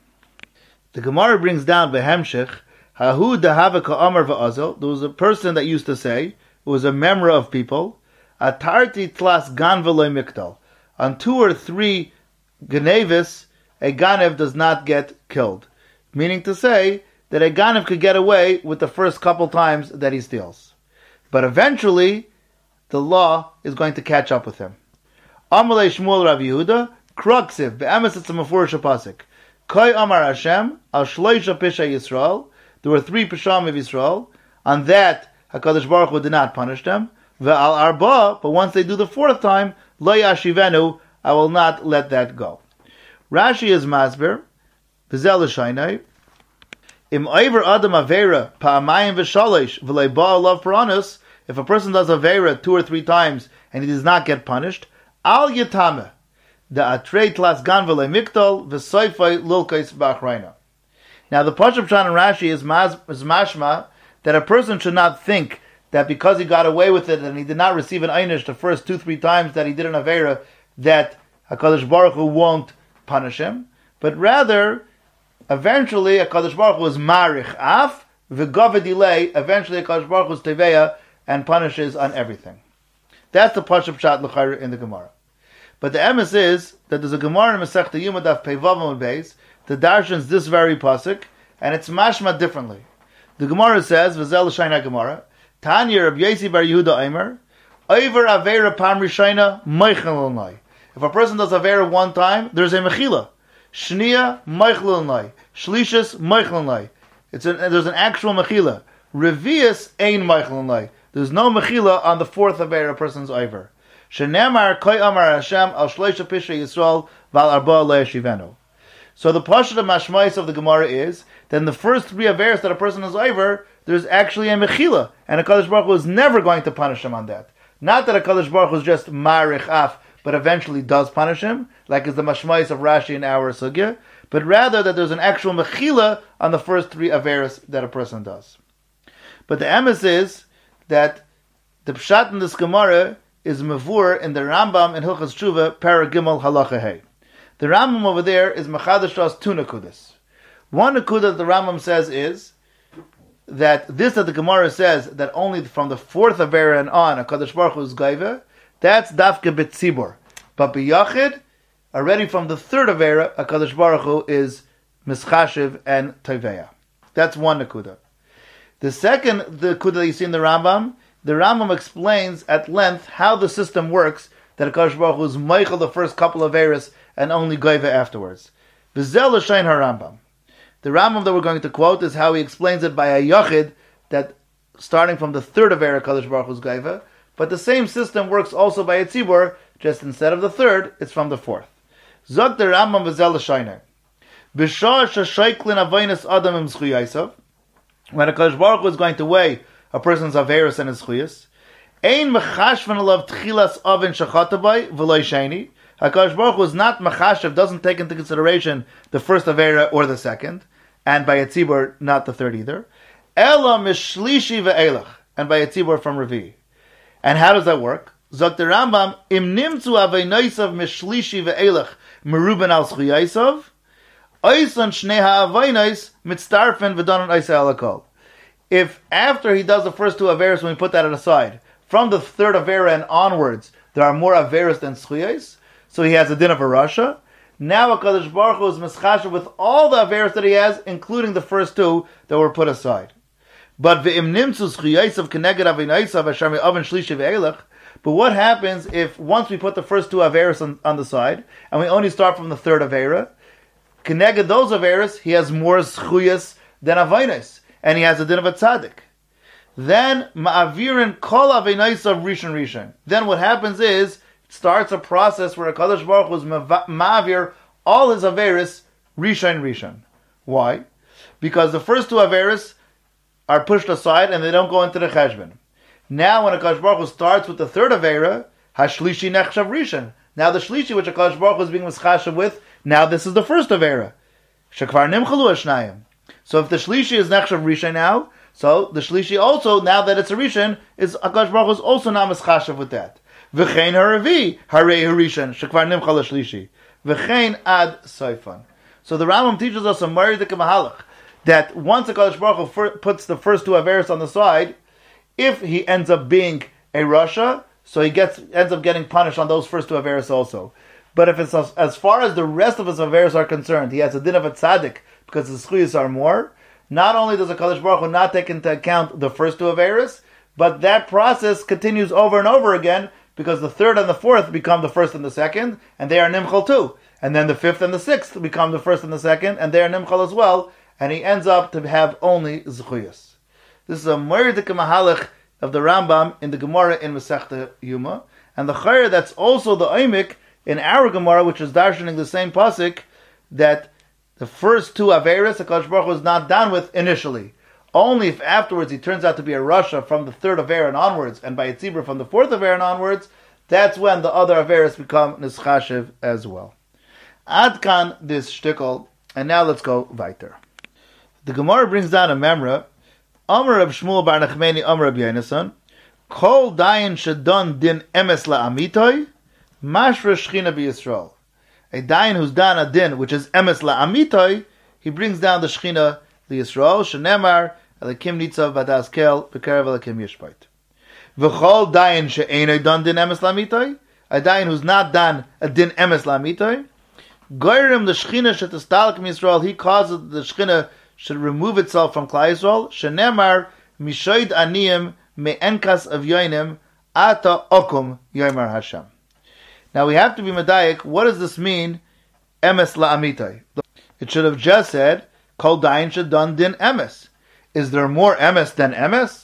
The Gemara brings down Behemshich, Hahu dahava ka'amar va'azel. There was a person that used to say, it was a memra of people, Atarti tlas gan v'loy miktal. On two or three genevis, a ganev does not get killed. Meaning to say that a ganev could get away with the first couple times that he steals. But eventually, the law is going to catch up with him. Amalei Shmuel Rav Yehuda, Kruksiv, be'emes it's a mefurish pasuk. Koi Amar Hashem, al shloisha pisha Yisrael. There were three pisham of Yisrael. On that, HaKadosh Baruch Hu did not punish them. Ve'al arba, but once they do the fourth time, lo yashivenu, I will not let that go. Rashi is masber, v'zel l'shaynai, im oiver adam avera pa'amayim v'shalish v'lei ba'alav paranus. If a person does avera two or three times and he does not get punished, al yitame, the atrei tlas gan v'lei miktal v'soifai lulkais b'achreina. Now the Pashup Shan and Rashi is, maz, is mashma that a person should not think that because he got away with it and he did not receive an einish the first two, three times that he did an avera, that HaKadosh Baruch Hu won't punish him, but rather, eventually HaKadosh Baruch Hu is marich af, v'gava delay, eventually HaKadosh Baruch Hu is teveya and punishes on everything. That's the Pashup Shat l'chayr in the Gemara. But the emes is that there's a Gemara in Masechta Yuma Daf Peivav Amud Beis, the darshans this very pasuk, and it's mashma differently. The Gemara says, "V'zel l'shayna Gemara, Tanya Rabbi Yosi Bar Yehuda Eimer, Oiver Avera Pam Rishayna Meichel L'nai." If a person does avera one time, there's a mechila. Shnia Meichel L'nai, Shlishis Meichel L'nai. It's an, there's an actual mechila. Revius Ein Meichel L'nai. There's no mechila on the fourth avera person's over. Shenemar Koi Amar Hashem Al Shloisha Pisha Yisrael Val Arba Le'eshivenu. So the pashut of mashmais of the Gemara is then the first three averas that a person is over, there's actually a mechila, and a HaKadosh Baruch Hu is never going to punish him on that. Not that a HaKadosh Baruch Hu is just marich af, but eventually does punish him, like is the mashmais of Rashi in our sugya, but rather that there's an actual mechila on the first three averas that a person does. But the emes is that the pshat in this Gemara is mevur in the Rambam in Hilchas Tshuva Para Gimel Halacha Hey. The Rambam over there is Machadashas two Nakudas. One Nakuda that the Rambam says is that this that the Gemara says that only from the fourth Avera and on HaKadosh Baruch Hu is Gaiva, that's Dafke B'tzibur. But B'yachid, already from the third Avera, HaKadosh Baruch Hu is Mischashiv and Teveya. That's one Nakuda. The second the Nakuda that you see in the Rambam, the Rambam explains at length how the system works, that HaKadosh Baruch Hu is Meichel the first couple of Averas and only Goiva afterwards. V'zel l'shayn HaRambam. The Rambam that we're going to quote is how he explains it by a Yachid, that starting from the third Avera HaKadosh Baruch Hu is Goiva, but the same system works also by a Tzibur, just instead of the third, it's from the fourth. Zog the Rambam v'zel l'shayn. B'shah shashayklin avaynis adam im zchuyasav. When HaKadosh Baruch Hu is going to weigh a person's Averas and his Chuyas, Ein mechashvan alav tchilas avin shachatabai v'loy sheni. HaKadosh Baruch Hu is not mechashav, doesn't take into consideration the first Avera or the second, and by a tzibur, not the third either. Ela mishlishi ve'elach, and by a tzibur from Revi. And how does that work? Zok the Rambam, im nimtzu aveinaisav mishlishi ve'elach meruben al schuyaisav, oisan shnei ha'avainais mitzdarfen v'donon oisa alakol. If after he does the first two averos, when we put that aside, from the third avera and onwards, there are more averos than schuyais, so he has a din of a rasha. Now HaKadosh Baruch Hu is mischashav with all the averos that he has, including the first two that were put aside. But v'im nimtzu schuyaisav keneged avainaisav asher me'aven shlishi ve'elech. But what happens if once we put the first two averos on, on the side, and we only start from the third avera, keneged those averos, he has more schuyas than avainos, and he has a din of a tzaddik. Then ma'avirin kol avainaisav rishon rishon. Then what happens is, it starts a process where HaKadosh Baruch Hu is ma'avir all his averos rishon rishon. Why? Because the first two averos are pushed aside and they don't go into the cheshbon. Now when HaKadosh Baruch Hu starts with the third avera, hashlishi nechshav rishon. Now the shlishi which HaKadosh Baruch Hu is being mischashav with, now this is the first avera. Shekvar nimchalu hashnayim. So if the shlishi is nechshav rishon now, so the shlishi also, now that it's a rishon, is HaKadosh Baruch Hu is also now mischashav with that. V'chein haravi harei harishon shekvar nimchal shlishi. V'chein ad soifan. So the Rambam teaches us a maridik mahalach that once HaKadosh Baruch Hu puts the first two averos on the side, if he ends up being a rasha, so he gets ends up getting punished on those first two averos also. But if it's as, as far as the rest of his averos are concerned, he has a din of a tzaddik because his schuyas are more. Not only does HaKadosh Baruch Hu not take into account the first two averos, but that process continues over and over again because the third and the fourth become the first and the second, and they are nimchal too. And then the fifth and the sixth become the first and the second, and they are nimchal as well, and he ends up to have only zechuyas. This is a meridik mahalach of the Rambam in the Gemara in Masechta Yuma, and the chayr that's also the oimik in our Gemara, which is darshaning the same pasuk, that the first two averos HaKadosh Baruch Hu is not done with initially. Only if afterwards he turns out to be a rasha from the third avera and onwards, and by a tzibur from the fourth avera and onwards, that's when the other averos become nischashiv as well. Adkan this shtickle, and now let's go weiter. The Gemara brings down a memra. Amar Reb Shmuel bar Nachmeni Amar Reb Yonasan, Kol dayin shadon din emes la'amitoi, mashra shchina b'Yisrael. A dayin who's done a din which is emes la'amitoi, he brings down the shchina l'Yisrael, shenemar elakim nitzav badas kel b'karev elakim yishpait. V'chol dayin she'enoi don din emes la'amitoi, a dayin who's not done a din emes la'amitoi, goyrim the shchina she'tastalak Yisrael, he causes the shchina should remove itself from Klal Yisrael. Shenemar mishoid aniyim me'enkas of yoinim ata okum yoimar Hashem. Now we have to be medayik. What does this mean? Emes la'amitai. It should have just said kol dayin shadon din emes. Is there more emes than emes?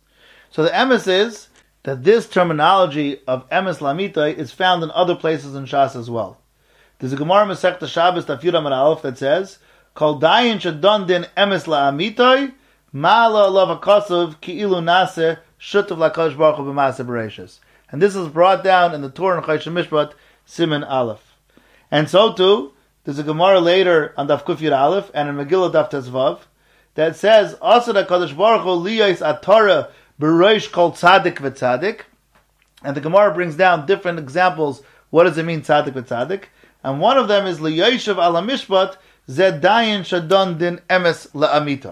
So the emes is that this terminology of emes la'amitai is found in other places in Shas as well. There's a Gemara Masechta Shabbos Daf Yud Amud Aleph that says, Kol dayin shadon din emes la'amitoi, ma'ala alav hakasav ki'ilu naseh shutav la'kadosh baruch hu b'maaseh bereishis. And this is brought down in the Torah and Choshen Mishpat, Siman Aleph. And so too, there's a Gemara later on Daf Kuf Yud Aleph and in Megillah Daf Tezvav that says, Asad hakadosh baruch hu liyos atara b'reish kol tzadik v'tzadik. And the Gemara brings down different examples. What does it mean tzadik v'tzadik? And one of them is liyoshev ala mishpat Zed dayin shadon din emes la'amitoi.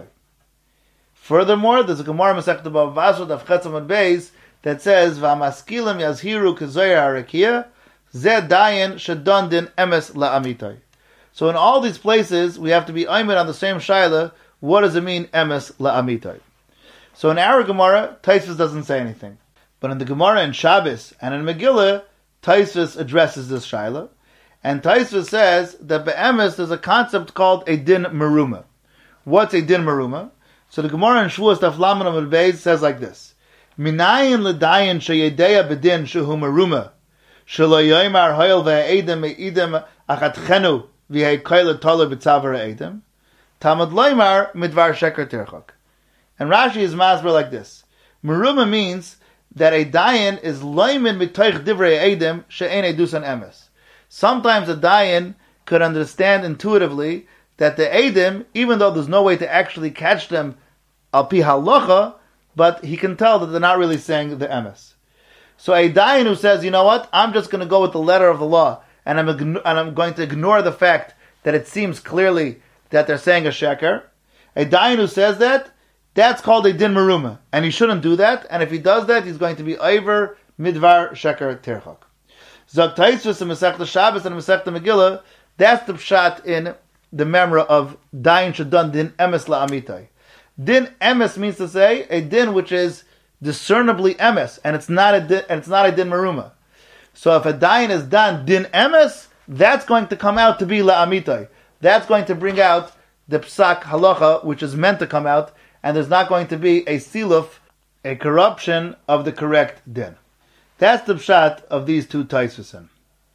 Furthermore, there's a Gemara Masechta Bava Basra Daf Chet Amud Beis that says v'amaskilim yazhiru k'zoyer harakia zed dayin shadon din emes la'amitoi. So in all these places, we have to be aimed on the same shaila. What does it mean emes la'amitoi? So in our Gemara, Taisvis doesn't say anything, but in the Gemara in Shabbos and in Megillah, Taisvis addresses this shaila. And Taisva says that be'emes there's a concept called a din meruma. What's a din meruma? So the Gemara in Shavuos Daf Lamed Amud Beis says like this: Minayin l'dayin sheyedeya bedin shehu meruma shelo yoymar hoyel ve'edem me'idem achatchenu v'hei koyle tolo b'tzavar edem tamad loymar midvar sheker tirchak. And Rashi is masber like this: meruma means that a dayin is loymin mitoich divrei edem she'en edusan emes. Sometimes a dayan could understand intuitively that the Eidim, even though there's no way to actually catch them al pi halacha, but he can tell that they're not really saying the emes. So a dayan who says, you know what, I'm just going to go with the letter of the law and I'm and I'm going to ignore the fact that it seems clearly that they're saying a sheker. A dayan who says that, that's called a din meruma, and he shouldn't do that. And if he does that, he's going to be over midvar sheker terchak. Zog Taisvus and Masechta Shabbos and Masechta Megillah, that's the pshat in the memra of dayan shadun din emes la'amitai. Din emes means to say a din which is discernibly emes, and it's not a din, and it's not a din meruma. So if a dayan is done din emes, that's going to come out to be la'amitai. That's going to bring out the psak halacha, which is meant to come out, and there's not going to be a siluf, a corruption of the correct din. That's the pshat of these two taisvusim.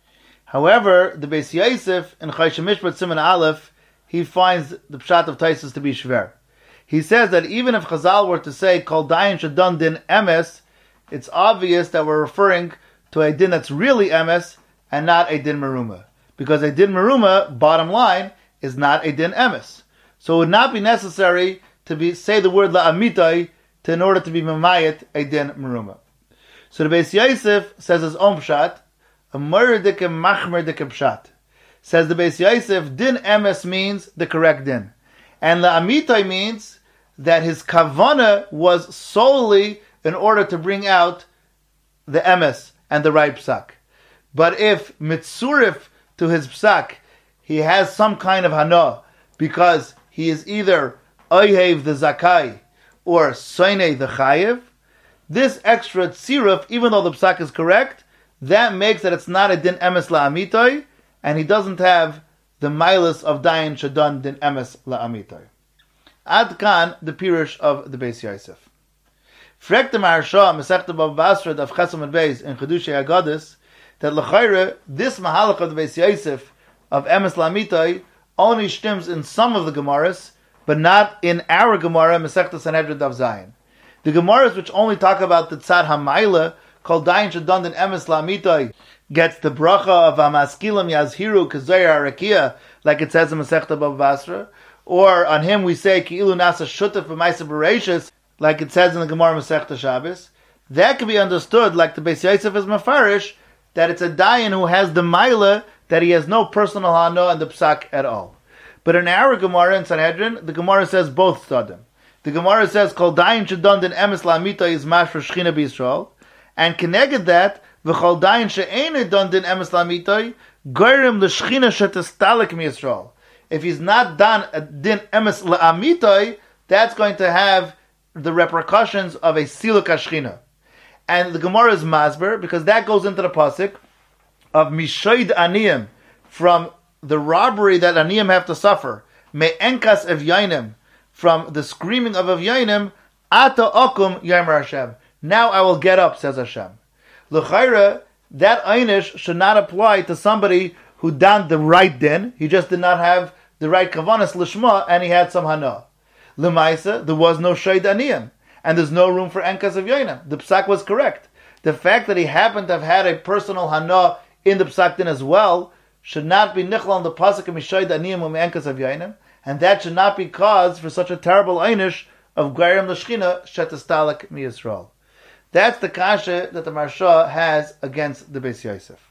However, the Beis Yosef in Choshen Mishpat Siman Aleph, he finds the pshat of taisvus to be shver. He says that even if Chazal were to say kol dayan shadun din emes, it's obvious that we're referring to a din that's really emes and not a din meruma, because a din meruma, bottom line, is not a din emes. So it would not be necessary to be say the word la'amitai to in order to be mamayit a din meruma. So the Beis Yosef says his own pshat, a murdike machmer dike pshat. Says the Beis Yosef, din emes means the correct din, and la'amitai means that his kavana was solely in order to bring out the emes and the right psak. But if mitzurif to his psak, he has some kind of hana, because he is either oyhev the zakai or soinei the chayev, this extra tziruf, even though the psak is correct, that makes that it's not a din emes la'amitai, and he doesn't have the milas of dayan shadun din emes la'amitai. Ad kan, the pirush of the Beis Yosef. Frek the Maharsha, Masechta Bava Basra, of Chesam and Beis, in Chedushei Agadas, that l'chayre, this mahalach of the Beis Yosef, of emes la'amitai, only stems in some of the Gemaras, but not in our Gemara, Masechta Sanhedrin Daf Zayin. The Gemaras which only talk about the tzad hamayla, called dayan shadun din emes la'amitai, gets the bracha of amaskilim yazhiru k'zoyar harakia, like it says in Masechta Bava Basra, or on him we say ki'ilu nasa shutaf b'maisa b'reishis, like it says in the Gemara Masechta Shabbos. That can be understood like the Beis Yosef is mafarish, that it's a dayan who has the maila, that he has no personal hana and the psak at all. But in our Gemara in Sanhedrin, the Gemara says both tzadim. The Gemara says kol dayan shadun din emes la'amita is mashra shchina b'Yisrael, and connected that v'chol dayan she'ein dun din emes la'amita goyrim l'shchina shetestalik miyisrael. If he's not done a din emes la'amita, that's going to have the repercussions of a siluk hashchina. And the Gemara is masber, because that goes into the pasuk of mishoid aniyim, from the robbery that aniyim have to suffer, me'enkas evyanim, from the screaming of evyanim, ata okum yamer Hashem. Now I will get up, says Hashem. L'chayra, that einish should not apply to somebody who done the right din. He just did not have the right kavanas lishma, and he had some hana. L'maisa, there was no shoid aniyim, and there's no room for enkas evyanim. The psak was correct. The fact that he happened to have had a personal hana in the psak din as well should not be nichla on the pasuk of mishoid aniyim u'me'enkas evyanim, and that should not be cause for such a terrible einish of gairim l'shchina shetestalik miyisrael. That's the kasha that the Maharsha has against the Beis Yosef.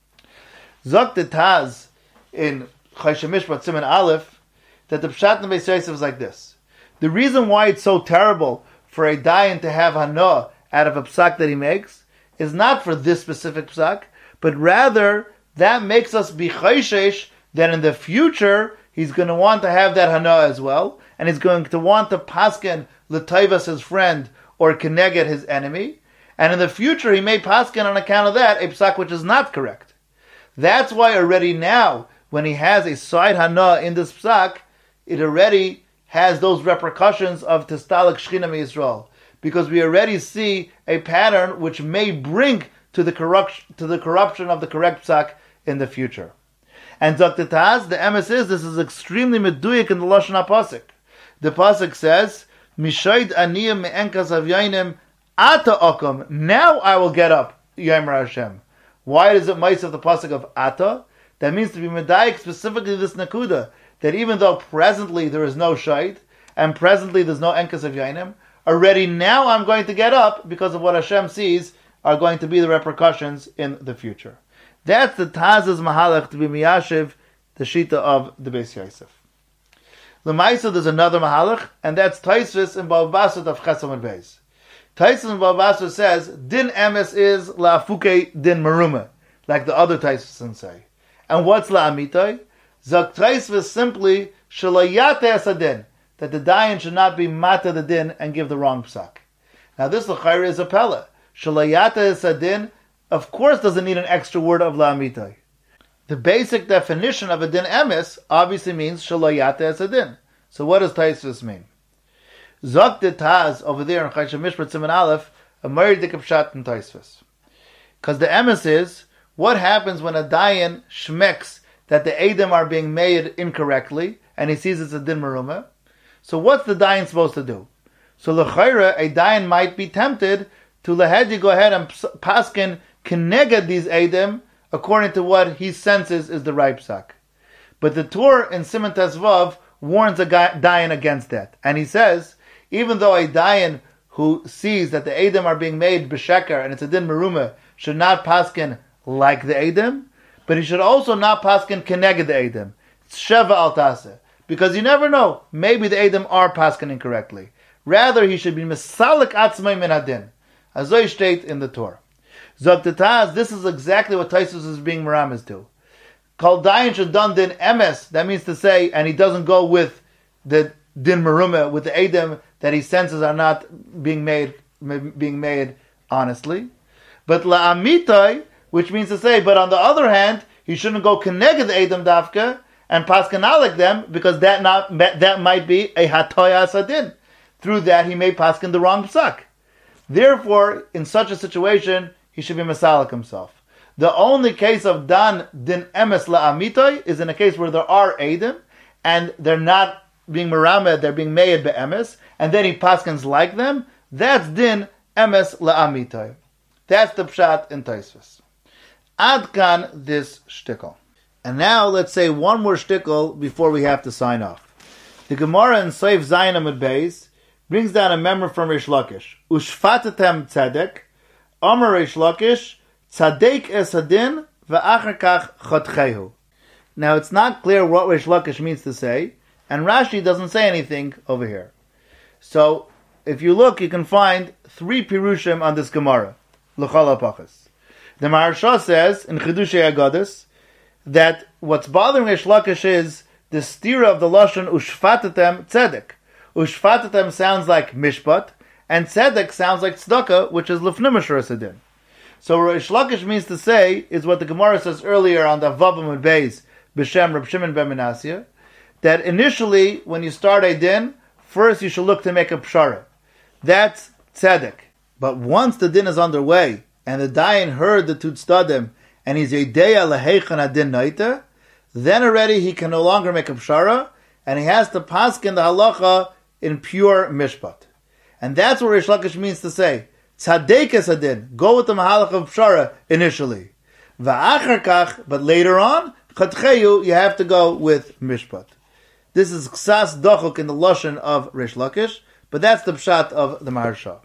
Zok the Taz in Choshen Mishpat Siman Aleph, that the pshat in the Beis Yosef is like this. The reason why it's so terrible for a dayan to have hana out of a psak that he makes is not for this specific psak, but rather that makes us be chayshesh that in the future he's going to want to have that hana as well, and he's going to want to paskin l'tayvas his friend or keneged his enemy, and in the future he may paskin on account of that a psak which is not correct. That's why already now, when he has a side hana in this psak, it already has those repercussions of testalik shchina miYisrael, because we already see a pattern which may bring to the corruption to the corruption of the correct psak in the future. And Doctor Taz, the emes is, this is extremely meduyik in the Lashon HaPasuk. The pasuk says, Mishoid aniyim me'enkas avyainim ata okum. Now I will get up, Yamer Hashem. Why is it mice of the pasuk of ata? That means to be medayik specifically this nakuda, that even though presently there is no shayt, and presently there's no enkas avyainim, already now I'm going to get up because of what Hashem sees are going to be the repercussions in the future. That's the Taz's Mahalach to be Miyashiv, the Shita of the Beis Yosef. L'maisa, there's another Mahalach, and that's Taisvis in Bava Basra of Chesam and Beis. Taisvis in Bava Basra says, Din Emes is La'afuke Din Meruma, like the other Taisvis say. And what's La'amitai? Zak Taisvis simply, Shalayate Esadin, that the Dayan should not be Mata the Din and give the wrong Psak. Now this L'chaira is a Pella. Shalayate Esadin, of course, doesn't need an extra word of La'amitai. The basic definition of a din emes obviously means shalayate as a din. So what does Taisvis mean? Zok de Taz over there in Chayshah Mishpat Siman Aleph, a Mari de Kapshat in Taisvis. Because the emes is, what happens when a dayan shmeks that the Edom are being made incorrectly, and he sees it's a din meruma? So what's the dayan supposed to do? So l'chayra, a dayan might be tempted to lehedi go ahead and paskin keneged these Edom, according to what he senses is the right psak. But the Torah in Siman Tezvav warns a dayan against that. And he says, even though a dayan who sees that the Edom are being made b'sheker, and it's a din meruma, should not paskin like the Edom, but he should also not paskin keneged the Edom. It's sheva al taseh. Because you never know, maybe the Edom are paskin incorrectly. Rather, he should be mesalik atzmai min hadin, as I state in the Torah. Zok Taz, this is exactly what Taisus is being meramis to. Kol dayan should done din emes, that means to say, and he doesn't go with the din meruma, with the Edom that he senses are not being made being made honestly. But la'amitai, which means to say, but on the other hand, he shouldn't go keneged the Edom dafka and paskanalik them, because that not that might be a hatoya asadin. Through that, he may paskin the wrong psak. Therefore, in such a situation, he should be masalik himself. The only case of dan din emes la'amitai is in a case where there are Edom, and they're not being meramed, they're being made be emes, and then he paskins like them. That's din emes la'amitai. That's the pshat in Taisvis. Adkan this shtickle. And now let's say one more shtickle before we have to sign off. The Gemara in Seif Zayin Amud Beis brings down a memory from Rish Lakish. Ushfatatem tzedek, Amar Rish Lakish, tzadek esadin va'achar kach chotchehu. Now it's not clear what Rish Lakish means to say, and Rashi doesn't say anything over here. So if you look, you can find three pirushim on this Gemara. L'chol hapachas. The Maharsha says in Chidushei Agadas that what's bothering Rish Lakish is the stira of the lashon ushfatatem tzedek. Ushfatatem sounds like mishpat, and tzedek sounds like tzedakah, which is lefnim asher sedin. So Rish Lakish means to say is what the Gemara says earlier on the Vav Amud Beis b'shem Reb Shimon ben Menasya, that initially when you start a din, first you should look to make a pshara. That's tzedek. But once the din is underway and the dayan heard the tutstadim and he's yedeya leheichan adin naita, then already he can no longer make a pshara and he has to paskin the halacha in pure mishpat. And that's what Rish Lakish means to say. Tzadek esadin, go with the mahalach of pshara initially. Va'achar kach, but later on, chatcheyu, you have to go with mishpat. This is ksas dochuk in the lashon of Rish Lakish, but that's the pshat of the Maharsha.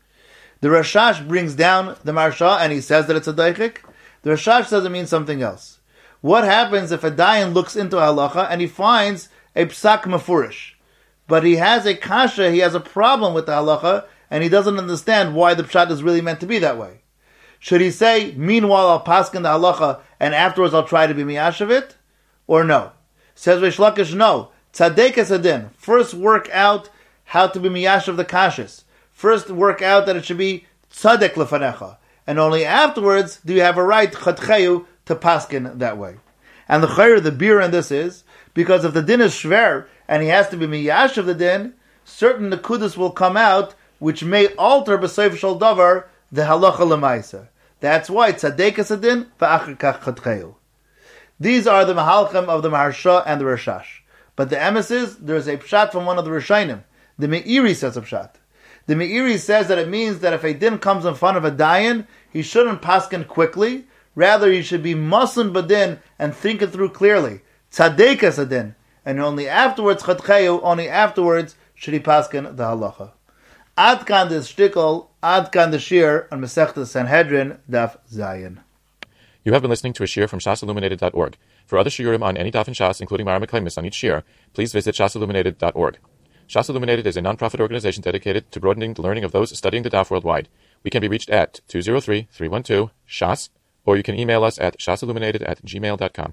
The Rashash brings down the Maharsha and he says that it's a daichik. The Rashash says it means something else. What happens if a dayan looks into halacha and he finds a psak mefurish, but he has a kasha, he has a problem with the halacha, and he doesn't understand why the pshat is really meant to be that way? Should he say, meanwhile I'll paskin the halacha, and afterwards I'll try to be miyashav it? Or no? Says Rish Lakish, no. Tzadek esadin. First work out how to be miyashav the kashas. First work out that it should be tzadek lefanecha. And only afterwards do you have a right, chatcheyu, to paskin that way. And the chayr, the beer in this is, because if the din is shver, and he has to be miyash of the din, certain nekudas will come out, which may alter b'seif shel davar, the halacha lemaisa. That's why tzadek esadin, va'achar kach chatcheyu. These are the mahalchim of the Maharsha and the Rashash. But the emes is, there is a pshat from one of the Rishainim. The Meiri says a pshat. The Meiri says that it means that if a din comes in front of a dayan, he shouldn't paskin quickly. Rather, he should be masan badin and think it through clearly. Tzadek esadin. And only afterwards, chatcheyu, only afterwards should he paskin the halacha. Adkan this shtickle, adkan the shir, on Masechta Sanhedrin, daf zayin. You have been listening to a shiur from shas illuminated dot org. For other shiurim on any daf in Shas, including Mara Mekaymis on each shiur, please visit shas illuminated dot org. Shas Illuminated is a non-profit organization dedicated to broadening the learning of those studying the daf worldwide. We can be reached at two zero three, three one two, S H A S, or you can email us at shasilluminated at gmail dot com.